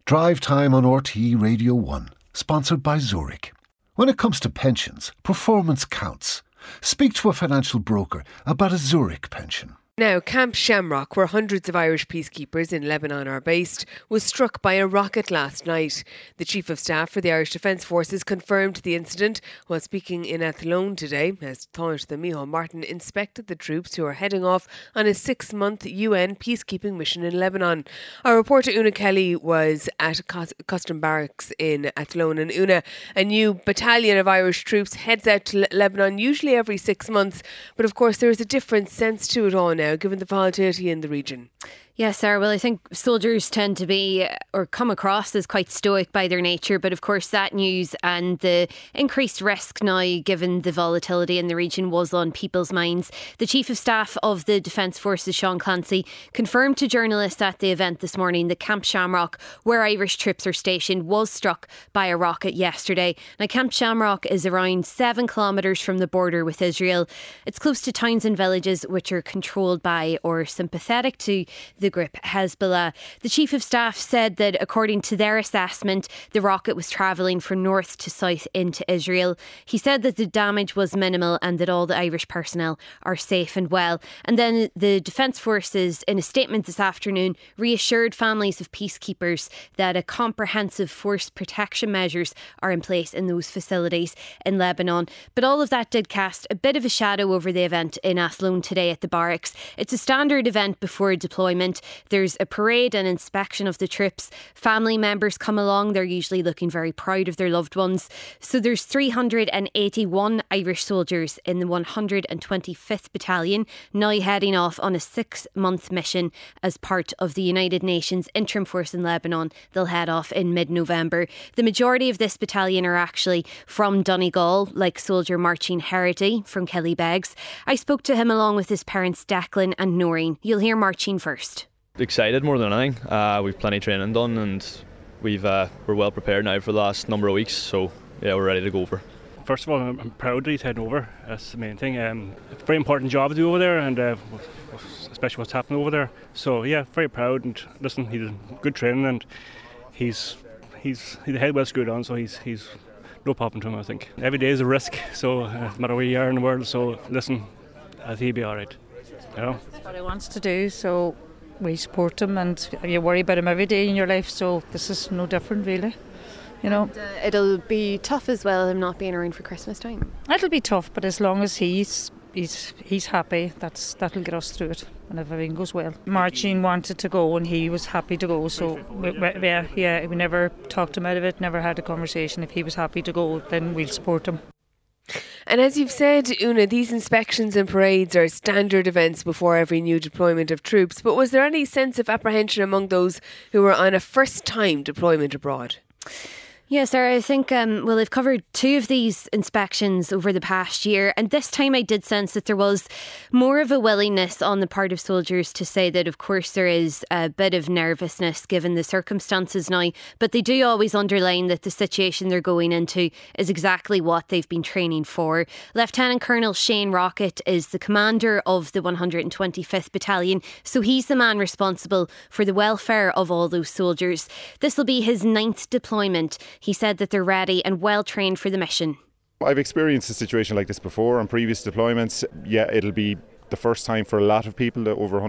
Drive Time on RTE Radio 1, sponsored by Zurich. When it comes to pensions, performance counts. Speak to a financial broker about a Zurich pension. Now, Camp Shamrock, where hundreds of Irish peacekeepers in Lebanon are based, was struck by a rocket last night. The Chief of Staff for the Irish Defence Forces confirmed the incident while speaking in Athlone today, as Tánaiste Micheál Martin inspected the troops who are heading off on a 6-month UN peacekeeping mission in Lebanon. Our reporter Una Kelly was at Custom Barracks in Athlone. And Una, a new battalion of Irish troops heads out to Lebanon usually every 6 months, but of course there is a different sense to it all now, given the volatility in the region. Yes, Sarah. Well, I think soldiers tend to be or come across as quite stoic by their nature. But of course, that news and the increased risk now, given the volatility in the region, was on people's minds. The Chief of Staff of the Defence Forces, Sean Clancy, confirmed to journalists at the event this morning that Camp Shamrock, where Irish troops are stationed, was struck by a rocket yesterday. Now, Camp Shamrock is around 7 kilometres from the border with Israel. It's close to towns and villages which are controlled by or sympathetic to the group Hezbollah. The Chief of Staff said that according to their assessment, the rocket was travelling from north to south into Israel. He said that the damage was minimal and that all the Irish personnel are safe and well. And then the Defence Forces, in a statement this afternoon, reassured families of peacekeepers that a comprehensive force protection measures are in place in those facilities in Lebanon. But all of that did cast a bit of a shadow over the event in Athlone today at the barracks. It's a standard event before deployment. There's a parade and inspection of the troops. Family members come along. They're usually looking very proud of their loved ones. So there's 381 Irish soldiers in the 125th Battalion now heading off on a 6-month mission as part of the United Nations Interim Force in Lebanon. They'll head off in mid-November. The majority of this battalion are actually from Donegal, like soldier Marcin Herity from Kellybegs. I spoke to him along with his parents Declan and Noreen. You'll hear Marcin first. Excited more than anything. We've plenty of training done and we're well prepared now for the last number of weeks, so yeah, we're ready to go over. First of all, I'm proud that he's heading over. That's the main thing. It's a very important job to do over there, and especially what's happening over there. So yeah, very proud. And listen, he did good training, and he's the head well screwed on, so he's no problem to him. I think every day is a risk. So no matter where you are in the world. So listen, I think he'll be all right. You know, that's what he wants to do. So we support him, and you worry about him every day in your life. So this is no different, really. You know, and, it'll be tough as well, him not being around for Christmas time. It'll be tough, but as long as he's happy, that'll get us through it, and if everything goes well. Marcin wanted to go, and he was happy to go. So we never talked him out of it. Never had a conversation. If he was happy to go, then we'll support him. And as you've said, Una, these inspections and parades are standard events before every new deployment of troops. But was there any sense of apprehension among those who were on a first-time deployment abroad? Yes, Sarah, I think, they've covered 2 of these inspections over the past year, and this time I did sense that there was more of a willingness on the part of soldiers to say that, of course, there is a bit of nervousness given the circumstances now, but they do always underline that the situation they're going into is exactly what they've been training for. Lieutenant Colonel Shane Rockett is the commander of the 125th Battalion, so he's the man responsible for the welfare of all those soldiers. This will be his 9th deployment. He said that they're ready and well trained for the mission. I've experienced a situation like this before on previous deployments. Yeah, it'll be the first time for a lot of people. Over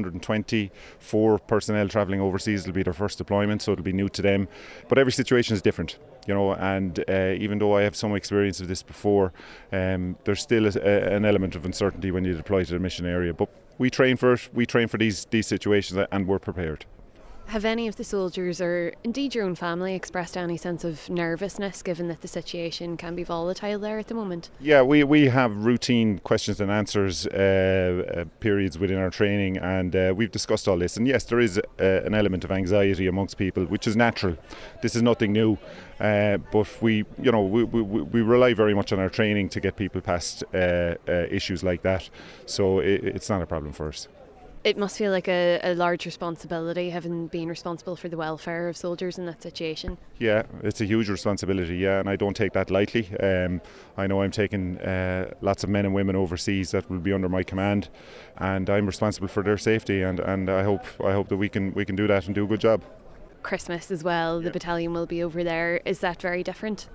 124 personnel travelling overseas. It'll be their first deployment, so it'll be new to them. But every situation is different, you know, and even though I have some experience of this before, there's still an element of uncertainty when you deploy to the mission area. But we train for it. We train for these situations, and we're prepared. Have any of the soldiers, or indeed your own family, expressed any sense of nervousness given that the situation can be volatile there at the moment? Yeah, we have routine questions and answers periods within our training, and we've discussed all this. And yes, there is an element of anxiety amongst people, which is natural. This is nothing new, but we rely very much on our training to get people past issues like that. So it's not a problem for us. It must feel like a large responsibility, having been responsible for the welfare of soldiers in that situation. Yeah, it's a huge responsibility, yeah, and I don't take that lightly. I know I'm taking lots of men and women overseas that will be under my command, and I'm responsible for their safety, and I hope that we can do that and do a good job. Christmas as well. The battalion will be over there. Is that very different?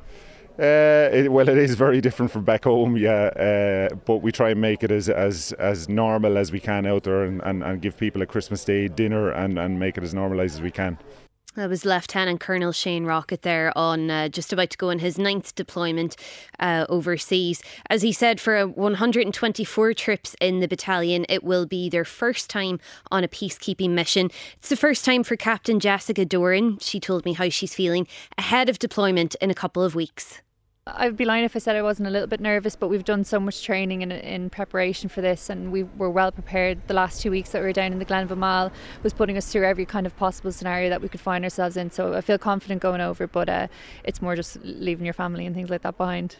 Well, it is very different from back home, yeah. But we try and make it as normal as we can out there, and give people a Christmas Day dinner and make it as normalised as we can. That was Lieutenant Colonel Shane Rockett there on just about to go on his 9th deployment overseas. As he said, for 124 trips in the battalion, it will be their first time on a peacekeeping mission. It's the first time for Captain Jessica Doran. She told me how she's feeling ahead of deployment in a couple of weeks. I'd be lying if I said I wasn't a little bit nervous, but we've done so much training in preparation for this, and we were well prepared. The last 2 weeks that we were down in the Glenville Mall was putting us through every kind of possible scenario that we could find ourselves in, so I feel confident going over, but it's more just leaving your family and things like that behind.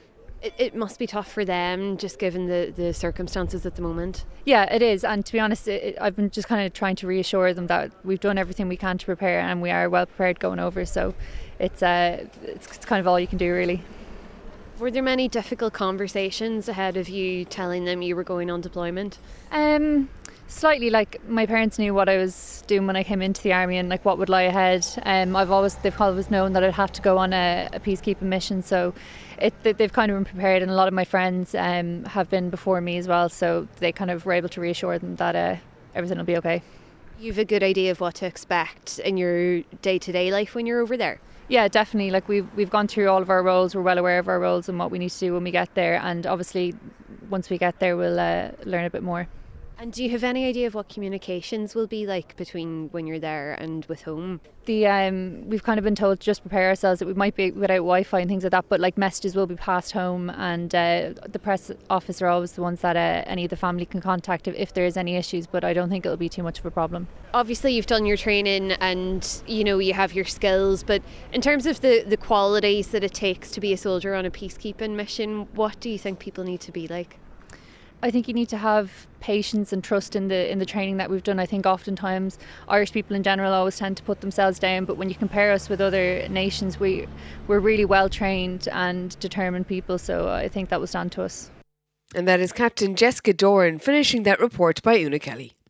It must be tough for them, just given the circumstances at the moment. Yeah, it is, and to be honest, I've been just kind of trying to reassure them that we've done everything we can to prepare, and we are well prepared going over, so it's kind of all you can do, really. Were there many difficult conversations ahead of you telling them you were going on deployment? Slightly, like my parents knew what I was doing when I came into the army and like what would lie ahead. They've always known that I'd have to go on a peacekeeping mission, so they've kind of been prepared, and a lot of my friends have been before me as well, so they kind of were able to reassure them that everything will be okay. You've a good idea of what to expect in your day-to-day life when you're over there? Yeah, definitely. Like we've gone through all of our roles. We're well aware of our roles and what we need to do when we get there. And obviously, once we get there, we'll learn a bit more. And do you have any idea of what communications will be like between when you're there and with home? We've kind of been told to just prepare ourselves that we might be without Wi-Fi and things like that, but like messages will be passed home, and the press office are always the ones that any of the family can contact if there is any issues, but I don't think it'll be too much of a problem. Obviously you've done your training and you have your skills, but in terms of the qualities that it takes to be a soldier on a peacekeeping mission, what do you think people need to be like? I think you need to have patience and trust in the training that we've done. I think oftentimes Irish people in general always tend to put themselves down, but when you compare us with other nations, we're really well trained and determined people, so I think that will stand to us. And that is Captain Jessica Doran finishing that report by Una Kelly.